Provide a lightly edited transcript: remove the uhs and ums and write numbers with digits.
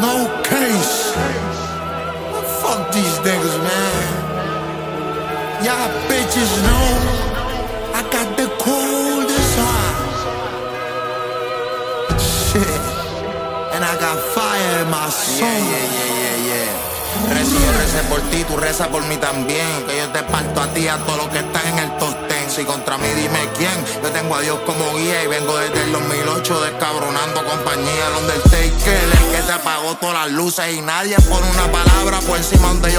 No case. Fuck these niggas, man. Y'all bitches know I got the coolest heart. Shit. And I got fire in my soul. Yeah. Rezo, yo recé por ti, tú rezas por mí también. Que yo te parto a ti, a todos los que están en el top ten. Si contra mí dime quién. Yo tengo a Dios como guía y vengo desde el 2008 descabronando compañía. El Undertaker, el que te apagó todas las luces y nadie pone una palabra por encima donde yo